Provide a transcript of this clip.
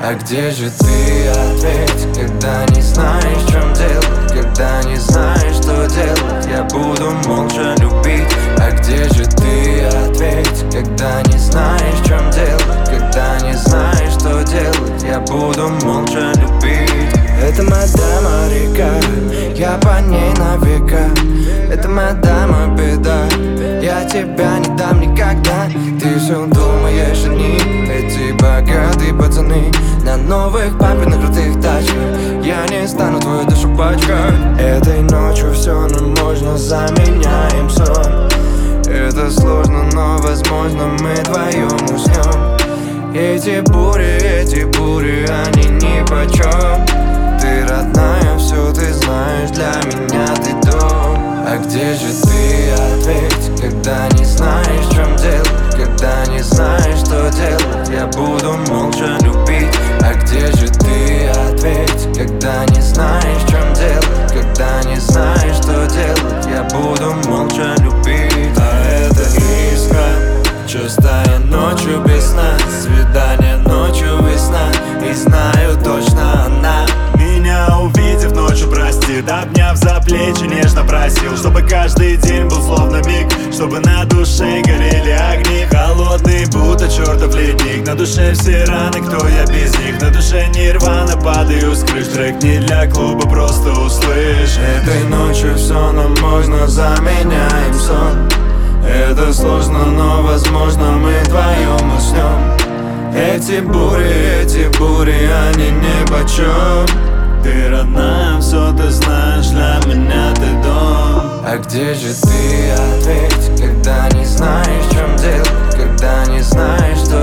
А где же ты, ответь, когда не знаешь, в чем дело, когда не знаешь, что делать, я буду молча любить. А где же ты, ответь, когда не знаешь, в чем дело, когда не знаешь, что делать, я буду молча любить. Это моя дама река, я по ней на века. Это моя дама беда, я тебя не дам никогда. Ты все думаешь о них, эти богатые пацаны на новых папиных крутых тачках. Я не стану твою душу пачкать. Этой ночью все, но можно заменяем сон. Это сложно, но возможно мы вдвоем уснем. Эти бури, они нипочем. Ты родная, все ты знаешь, для меня ты дом. А где же ты, ответь, когда не знаешь, в чем дело, когда не знаешь, что делать, я буду молча любить. А где же ты, ответь, когда не знаешь, в чем дело, когда не знаешь, что делать, я буду молча любить. А это искра, чувствая ночью без сна, свидание ночью весна, и знаю точно она меня, увидев ночью, простит, обняв за плечи, нежно просил, чтобы каждый день был словно миг, чтобы на душе горели огни. Холодный, будто чертов ледник, на душе все раны, кто я без них. На душе нирвана, падаю с крыш, трек не для клуба, просто услышь. Этой ночью все нам можно, заменяем сон. Это сложно, но возможно мы вдвоем уснем. Эти бури, они нипочем. Ты родная, все ты знаешь, для меня ты дом. А где же ты, ответь, когда не знаешь, в чем дело, когда не знаешь, что